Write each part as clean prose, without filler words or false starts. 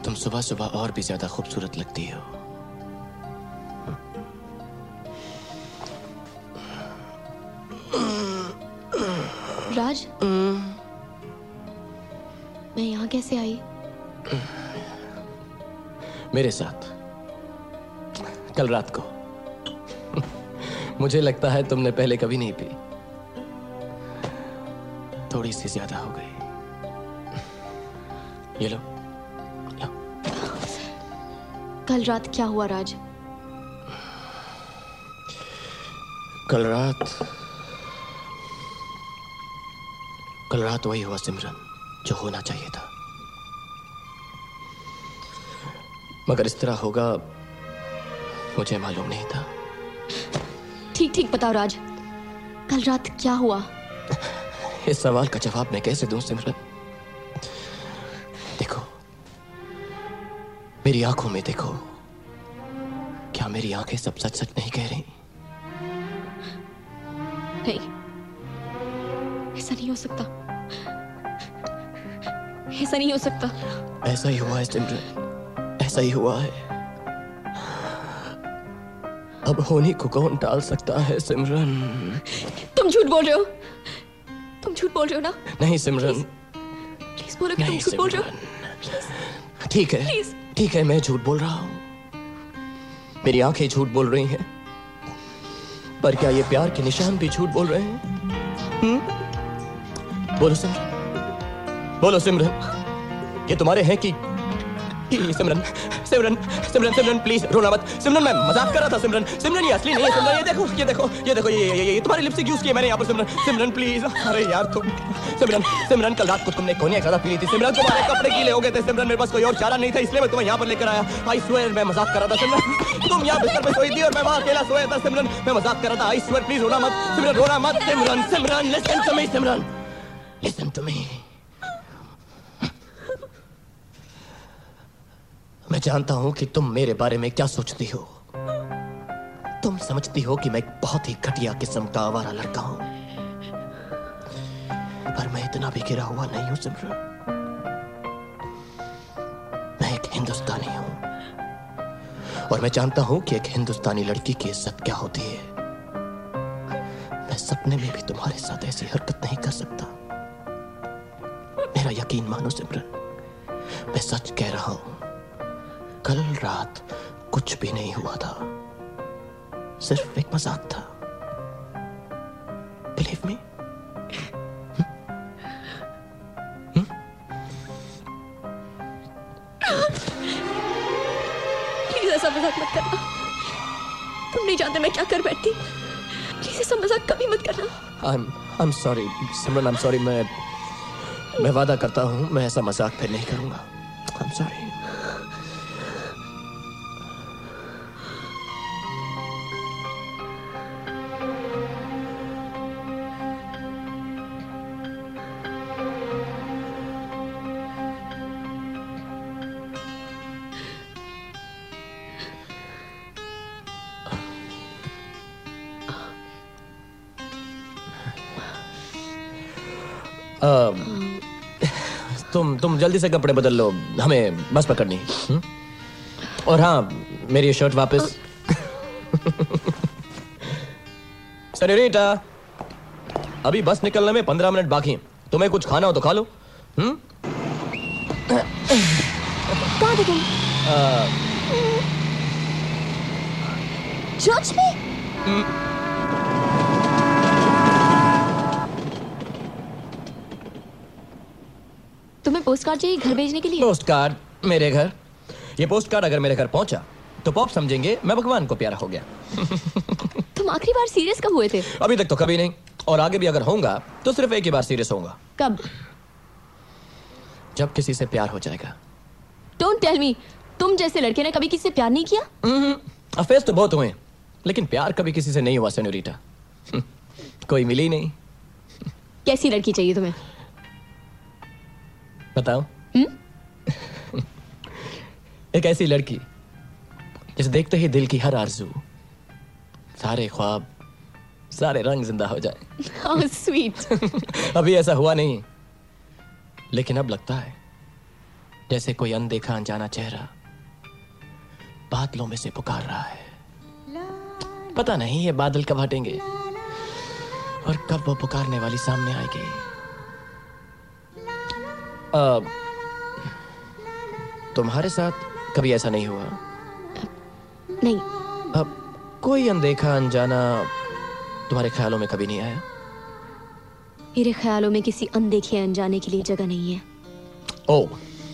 तुम सुबह सुबह और भी ज्यादा खूबसूरत लगती हो। राज, मैं यहाँ कैसे आई? मेरे साथ कल रात को। मुझे लगता है तुमने पहले कभी नहीं पी, थोड़ी सी ज्यादा हो गई। ये लो। कल रात क्या हुआ राज? कल रात वही हुआ सिमरन जो होना चाहिए था, मगर इस तरह होगा मुझे मालूम नहीं था। ठीक ठीक बताओ राज, कल रात क्या हुआ? इस सवाल का जवाब मैं कैसे दूं सिमरन? देखो, मेरी आंखों में देखो। क्या मेरी आंखें सब सच सच नहीं कह रही? नहीं, ऐसा नहीं हो सकता, ऐसा नहीं हो सकता। ऐसा ही हुआ है सिमरन, ऐसा ही हुआ है। अब होने को कौन टाल सकता है सिमरन? तुम झूठ बोल रहे हो, तुम झूठ बोल रहे हो ना? नहीं सिमरन, प्लीज बोलो कि तुम झूठ बोल रहे हो। ठीक है, ठीक है, मैं झूठ बोल रहा हूं, मेरी आंखें झूठ बोल रही हैं, पर क्या ये प्यार के निशान भी झूठ बोल रहे हैं? बोलो सिमरन, बोलो सिमरन, ये तुम्हारे हैं कि सिमरन? सिमरन सिमरन सिमरन प्लीज रोना मत सिमरन, मैं मजाक कर रहा था सिमरन। सिमरन ये असली नहीं है सिमरन, ये देखो ये देखो ये देखो, ये तुम्हारी लिपस्टिक यूज की है मैंने यहाँ पर सिमरन। सिमरन प्लीज, अरे यार तुम सिमरन, सिमरन कल रात को तुमने कोनियाक ज्यादा पी ली थी सिमरन, तुम्हारे कपड़े गीले हो गए थे सिमरन, मेरे पास कोई और चारा नहीं था, इसलिए मैं तुम्हें यहाँ पर लेकर आया। आई स्वेयर मैं मजाक कर रहा था सिमरन, तुम यहाँ बिस्तर पे सोई थी और मैं वहाँ अकेला सोया था सिमरन, मैं मजाक कर रहा था। आई स्वेयर प्लीज रोना मत सिमरन, रोना मत Simran. Simran listen to me Simran, listen to me. मैं जानता हूं कि तुम मेरे बारे में क्या सोचती हो। तुम समझती हो कि मैं एक बहुत ही घटिया किस्म का आवारा लड़का हूं, पर मैं इतना भी गिरा हुआ नहीं हूं सिमरन। मैं एक हिंदुस्तानी हूं और मैं जानता हूं कि एक हिंदुस्तानी लड़की की इज्जत क्या होती है। मैं सपने में भी तुम्हारे साथ ऐसी हरकत नहीं कर सकता। मेरा यकीन मानो सिमरन, मैं सच कह रहा हूं, कल रात कुछ भी नहीं हुआ था, सिर्फ एक मजाक था। Believe me. प्लीज ऐसा मजाक मत करना, तुम नहीं जानते मैं क्या कर बैठती। प्लीज ऐसा मजाक कभी मत करना। I'm sorry Simran, I'm sorry। मैं वादा करता हूं मैं ऐसा मजाक फिर नहीं करूंगा। I'm sorry। तुम जल्दी से कपड़े बदल लो, हमें बस पकड़नी है। और हाँ, मेरी ये शर्ट वापस। सेनोरिटा, अभी बस निकलने में 15 मिनट बाकी हैं, तुम्हें कुछ खाना हो तो खा लो। कहाँ थे तुम? चर्च में? तुम्हें पोस्ट कार्ड चाहिए घर भेजने के लिए? पोस्ट कार्ड मेरे घर? ये पोस्ट कार्ड अगर मेरे घर पहुंचा तो पॉप समझेंगे मैं भगवान को प्यारा हो गया। तुम आखिरी बार सीरियस कब हुए थे? अभी तक तो कभी नहीं, और आगे भी अगर होऊंगा तो सिर्फ एक ही बार सीरियस होऊंगा। कब? जब किसी से प्यार हो जाएगा। डोंट टेल मी, तुम जैसे लड़के ने कभी किसी से प्यार नहीं किया? अफेयर्स तो बहुत हुए, लेकिन प्यार कभी किसी से नहीं हुआ सेनोरिटा। कोई मिली नहीं। कैसी लड़की चाहिए तुम्हें? बताओ। एक ऐसी लड़की जिसे देखते ही दिल की हर आरज़ू, सारे ख्वाब, सारे रंग जिंदा हो जाए। How sweet। अभी ऐसा हुआ नहीं, लेकिन अब लगता है जैसे कोई अनदेखा अनजाना चेहरा बादलों में से पुकार रहा है। पता नहीं ये बादल कब हटेंगे और कब वो पुकारने वाली सामने आएगी। तुम्हारे साथ कभी ऐसा नहीं हुआ? नहीं। अब कोई अनदेखा अनजाना तुम्हारे ख्यालों में कभी नहीं आया? मेरे ख्यालों में किसी अनदेखे अनजाने के लिए जगह नहीं है। ओ,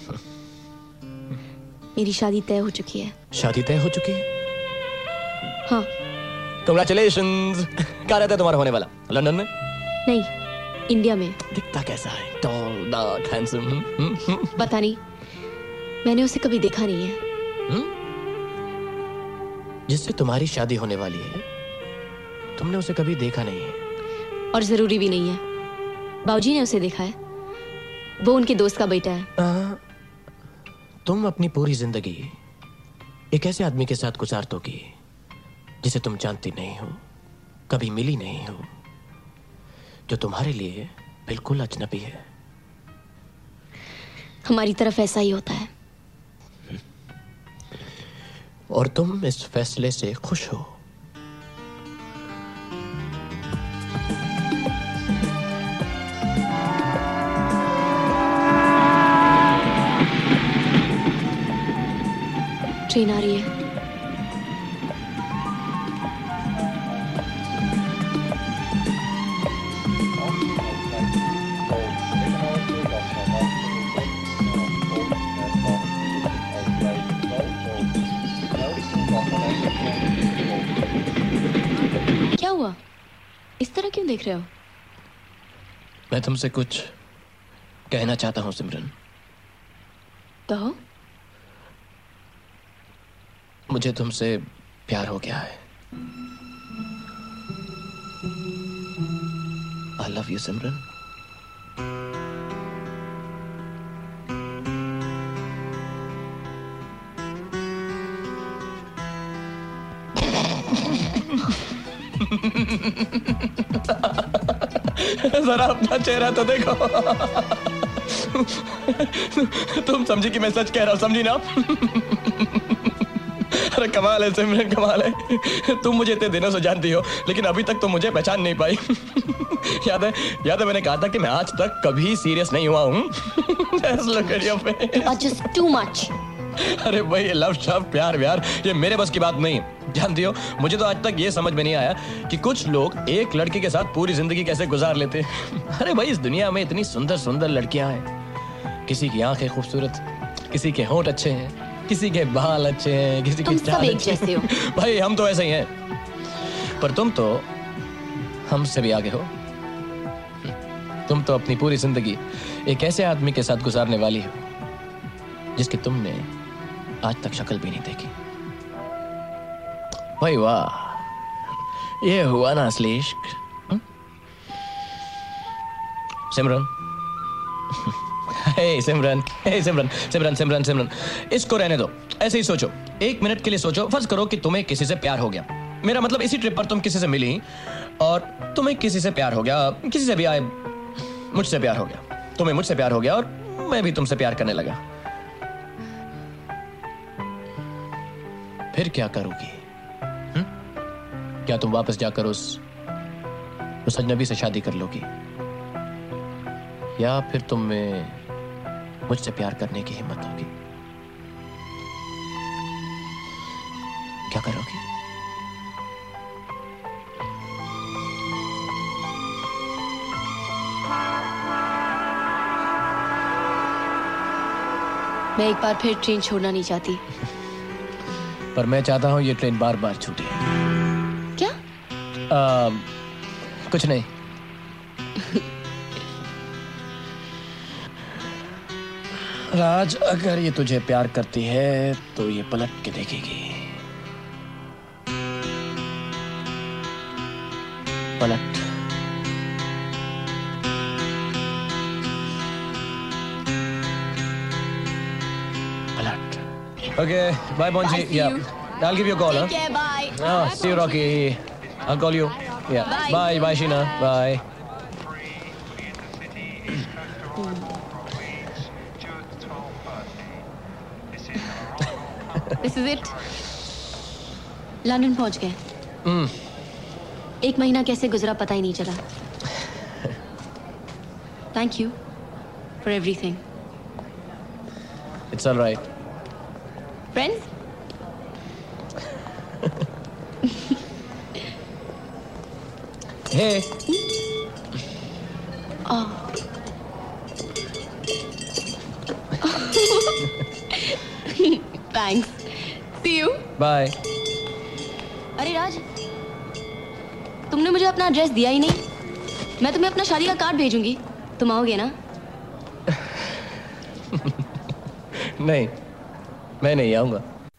मेरी शादी तय हो चुकी है। शादी तय हो चुकी है? हाँ। Congratulations! कहाँ रहता है तुम्हारा होने वाला? लंदन में? नहीं, इंडिया में। दिखता कैसा है? Tall, dark, handsome? पता नहीं, मैंने उसे कभी देखा नहीं है। जिससे तुम्हारी शादी होने वाली है, तुमने उसे कभी देखा नहीं है? और जरूरी भी नहीं है। बाबूजी ने उसे देखा है, वो उनके दोस्त का बेटा है। तुम अपनी पूरी जिंदगी एक ऐसे आदमी के साथ गुजार दोगी जिसे तुम जानती नहीं हो, कभी मिली नहीं हो, जो तुम्हारे लिए बिल्कुल अजनबी है। हमारी तरफ ऐसा ही होता है। और तुम इस फैसले से खुश हो? ट्रेन आ रही है। क्या हुआ? इस तरह क्यों देख रहे हो? मैं तुमसे कुछ कहना चाहता हूं सिमरन। कहो। मुझे तुमसे प्यार हो गया है। I love you Simran. जरा अपना चेहरा तो देखो। तुम समझी कि मैं सच कह रहा हूं, समझी ना? अरे कमाल है सिमरन, कमाल है। तुम मुझे इतने दिनों से जानती हो, लेकिन अभी तक तुम मुझे पहचान नहीं पाई। याद है मैंने कहा था कि मैं आज तक कभी सीरियस नहीं हुआ हूँ। Just too much. अरे भाई, ये लव शव प्यार व्यार ये मेरे बस की बात नहीं। जानती हो, मुझे तो आज तक ये समझ में नहीं आया कि कुछ लोग एक लड़की के साथ पूरी जिंदगी कैसे गुजार लेते। अरे भाई, इस दुनिया में इतनी सुंदर सुंदर लड़कियां हैं। किसी की आंखें खूबसूरत, किसी के होंठ अच्छे हैं, किसी के बाल अच्छे हैं, किसी तुम की सब एक जैसे हो। भाई हम तो ऐसे ही हैं, पर तुम तो हमसे भी आगे हो। तुम तो अपनी पूरी जिंदगी एक ऐसे आदमी के साथ गुजारने वाली हो जिसकी तुमने आज तक शक्ल भी नहीं देखी। भाई वाह, ये हुआ ना असली इश्क। सिमरन, हे सिमरन, हे सिमरन, सिमरन सिमरन सिमरन, इसको रहने दो। ऐसे ही सोचो, एक मिनट के लिए सोचो। फर्ज करो कि तुम्हें किसी से प्यार हो गया। मेरा मतलब इसी ट्रिप पर तुम किसी से मिली और तुम्हें किसी से प्यार हो गया, किसी से भी आए, मुझसे प्यार हो गया, तुम्हें मुझसे प्यार हो गया और मैं भी तुमसे प्यार करने लगा। फिर क्या करोगी? क्या तुम वापस जाकर उस अजनबी से शादी कर लोगी, या फिर तुम में मुझसे प्यार करने की हिम्मत होगी? क्या करोगी? मैं एक बार फिर ट्रेन छोड़ना नहीं चाहती। पर मैं चाहता हूं ये ट्रेन बार बार छूटे। क्या? कुछ नहीं। राज, अगर ये तुझे प्यार करती है तो ये पलट के देखेगी। पलट। Okay, bye, Bonji. Yeah, I'll give you a call. Take care, bye. Oh, see you, Rocky. I'll call you. Yeah. Bye, bye, Sheena. Bye. This is it. London पहुंच गए। एक महीना कैसे गुजरा पता ही नहीं चला। Thank you for everything. It's alright. Friends? Hey thanks. See you. Bye. अरे राज, तुमने मुझे अपना एड्रेस दिया ही नहीं। मैं तुम्हें अपना शादी का कार्ड भेजूंगी, तुम आओगे ना? नहीं, मैं नहीं आऊंगा।